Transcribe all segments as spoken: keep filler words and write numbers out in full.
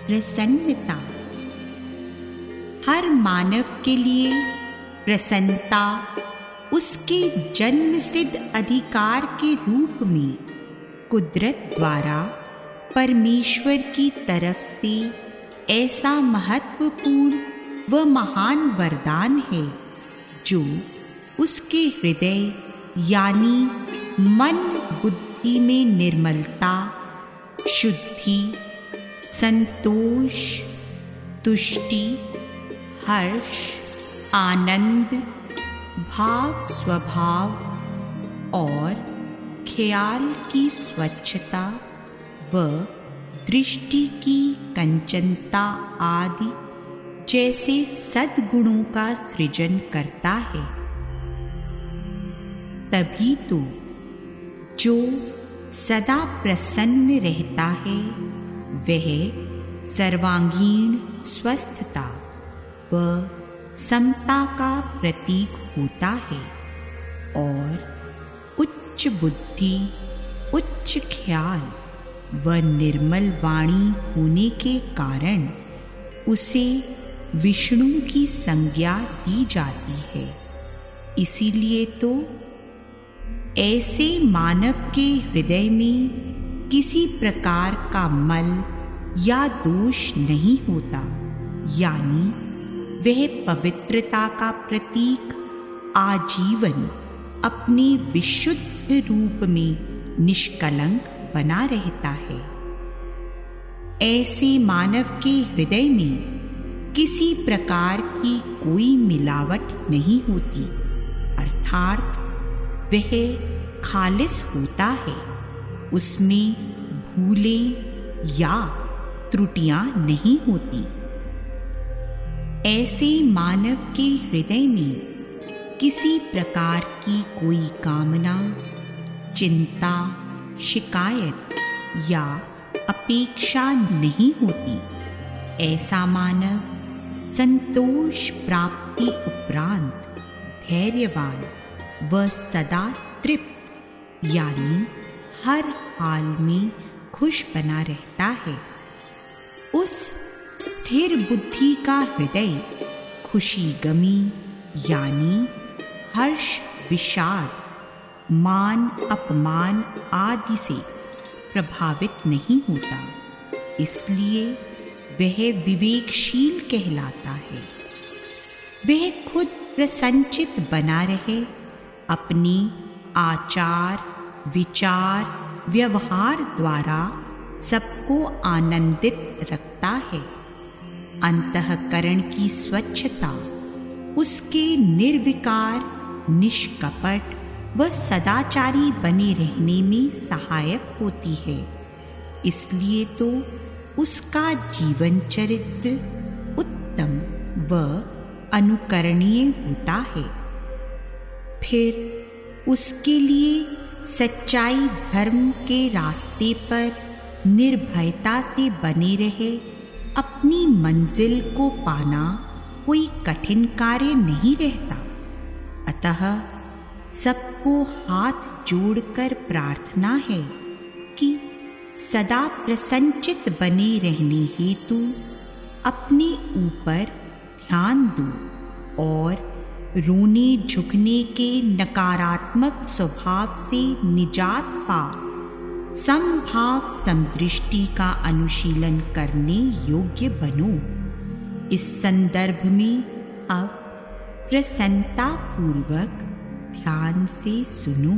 प्रसन्नता। हर मानव के लिए प्रसन्नता उसके जन्म सिद्ध अधिकार के रूप में कुदरत द्वारा परमेश्वर की तरफ से ऐसा महत्वपूर्ण व महान वरदान है जो उसके हृदय यानी मन बुद्धि में निर्मलता, शुद्धि, संतोष, तुष्टि, हर्ष, आनंद, भाव स्वभाव और ख्याल की स्वच्छता व दृष्टि की कंचनता आदि जैसे सद्गुणों का सृजन करता है। तभी तो जो सदा प्रसन्न रहता है वह सर्वांगीण स्वस्थता व समता का प्रतीक होता है और उच्च बुद्धि, उच्च ख्याल व निर्मल वाणी होने के कारण उसे विष्णु की संज्ञा दी जाती है। इसीलिए तो ऐसे मानव के हृदय में किसी प्रकार का मल या दोष नहीं होता, यानी वह पवित्रता का प्रतीक आजीवन अपने विशुद्ध रूप में निष्कलंक बना रहता है। ऐसे मानव के हृदय में किसी प्रकार की कोई मिलावट नहीं होती, अर्थात वह खालिस होता है। उसमें भूलें या त्रुटियां नहीं होती। ऐसे मानव के हृदय में किसी प्रकार की कोई कामना, चिंता, शिकायत या अपेक्षा नहीं होती। ऐसा मानव संतोष प्राप्ति उपरांत धैर्यवान व सदा तृप्त यानी हर हाल में खुश बना रहता है। उस स्थिर बुद्धि का हृदय खुशी गमी यानी हर्ष विषाद, मान अपमान आदि से प्रभावित नहीं होता, इसलिए वह विवेकशील कहलाता है। वह खुद प्रसन्नचित बना रहे, अपने आचार, विचार, व्यवहार द्वारा सबको आनंदित रखता है। अंतःकरण की स्वच्छता उसके निर्विकार, निष्कपट व सदाचारी बने रहने में सहायक होती है। इसलिए तो उसका जीवन चरित्र उत्तम व अनुकरणीय होता है। फिर उसके लिए सच्चाई धर्म के रास्ते पर निर्भयता से बने रहे अपनी मंजिल को पाना कोई कठिन कार्य नहीं रहता। अतः सबको हाथ जोड़कर प्रार्थना है कि सदा प्रसन्नचित बने रहने हेतु अपने ऊपर ध्यान दो और रोने झुकने के नकारात्मक स्वभाव से निजात पा समभाव समदृष्टि का अनुशीलन करने योग्य बनो। इस संदर्भ में अब प्रसन्नता पूर्वक ध्यान से सुनो।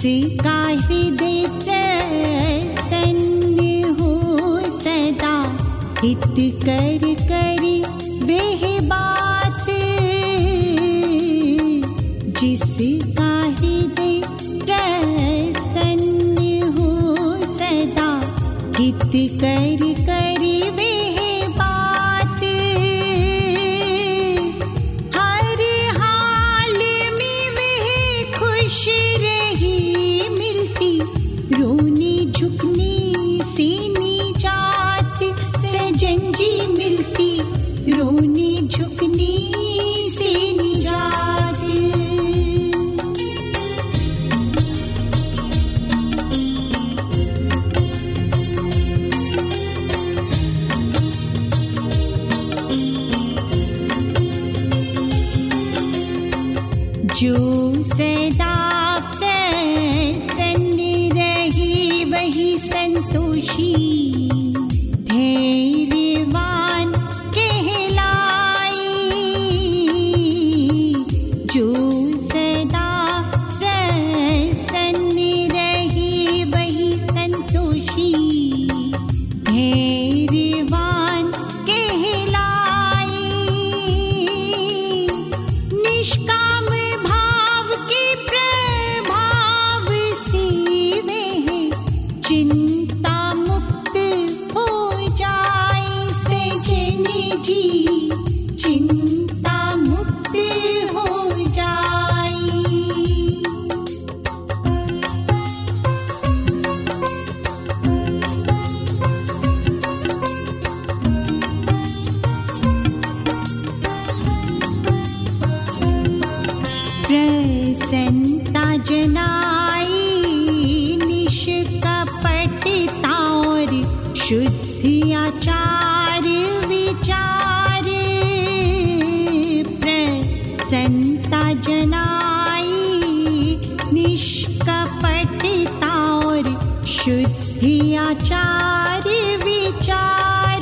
जिसका हृदय प्रसन्न हो सदा, हित कर कर वह बात। जिसका हृदय प्रसन्न हो सदा, हित कर कर वह बात। हर हाल में वह खुश रही मिलती, रोने झुकने से निजात। सजन जी मिलती, रोने झुकने से निजात। जो सदा प्रसन्न रही वही संतोषी, धैर्यवान कहलाई। जो सदा प्रसन्न रही वही संतोषी, धैर्यवान कहलाई। निष्काम भाव के प्रभाव से वह चिंता मुक्त हो जाए। सजन जी चिंता मुक्त हो जाए। प्रसन्नता जनाई निष्कपटता और शुद्ध आचार विचार। प्रसन्नता जनाई निष्कपटता और शुद्ध आचार विचार।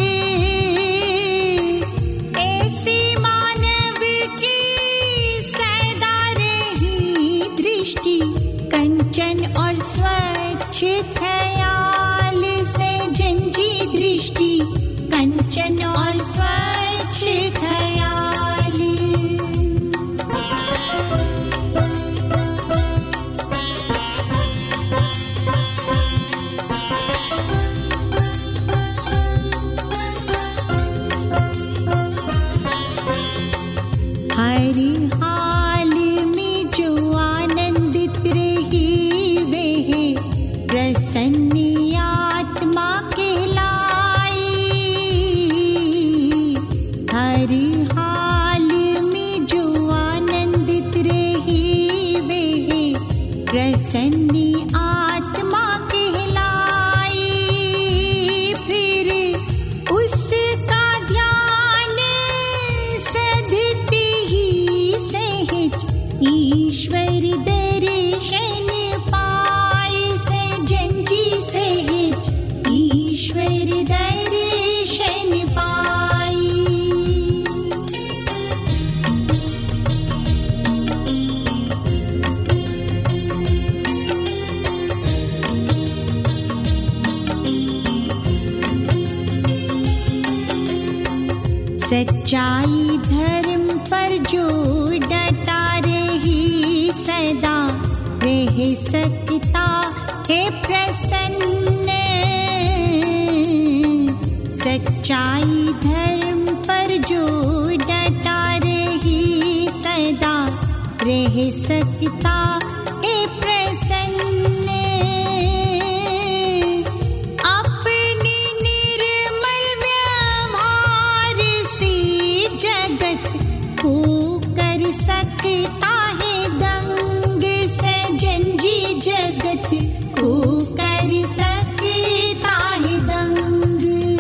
ऐसे मानव की सदा रही दृष्टि, कंचन और स्वच्छ ख्याल। सजन जी दृष्टि, कंचन और स्वच्छ ख्याल। हर हाल में जो आनंदित रही वह प्रसन्न आत्मा कहलाई। हर हाल में जो आनंदित रही वह प्रसन्न आत्मा कहलाई। फिर उसका ध्यान सधते ही सहज ईश्वर दर्शन पाए। सजन जी सहज ईश्वर दर्शन पाए। सच्चाई धर्म पर जो डटा रही सदा, रह सकता है प्रसन्न। सच्चाई धर्म पर जो डटा रही सदा, रह सकता है प्रसन्न। अपने निर्मल व्यवहार से जगत को कर सकता है दंग। सजन जी जगत को कर सकता है दंग।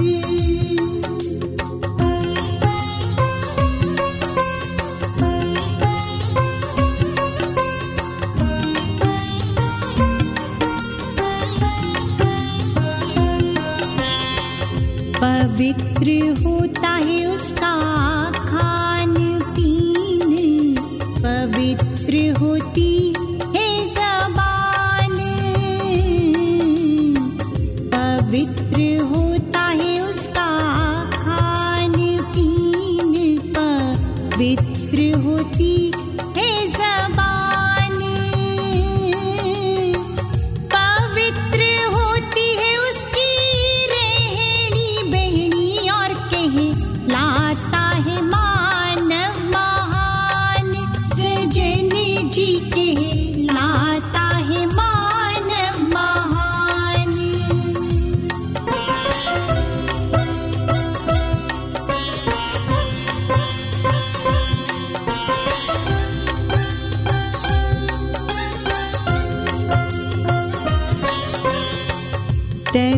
पवित्र होता है उसका खान पीन, पवित्र होती है ज़बान।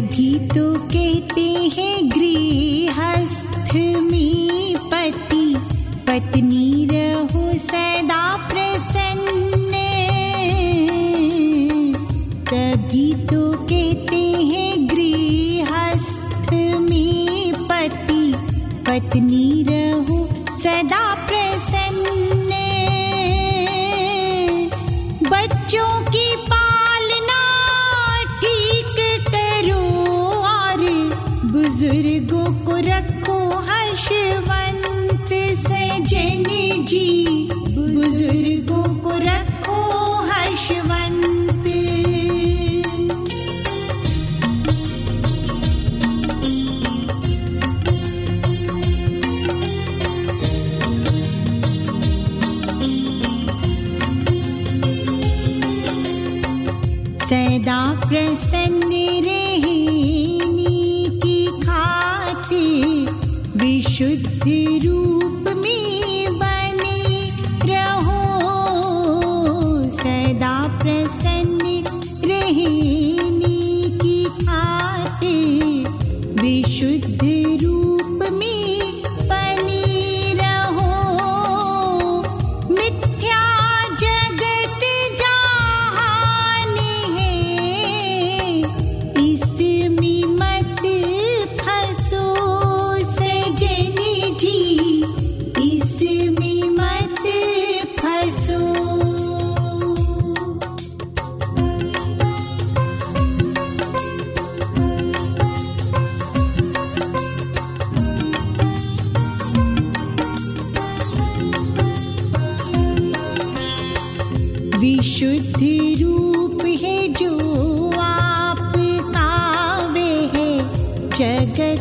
तभी तो कहते हैं गृहस्थ में पति पत्नी रहो सदा प्रसन्न। तभी तो कहते हैं गृहस्थ में पति पत्नी रहो सदा प्रसन्न। बच्चों की पालना ठीक करो और बुजुर्गों को रखो हर्षवंत। सजन जी बुजुर्गों को रखो हर्षवंत। सदा प्रसन्न रहने की खातिर विशुद्ध रूप में बने रहो। सदा प्रसन्न रहने की खातिर विशुद्ध रूप में बने रहो। मिथ्या जगत जहान है इसमें मत फंसो। सजन जी इसमें मत फंसो। विशुद्ध रूप है जो आपका, वे है जगत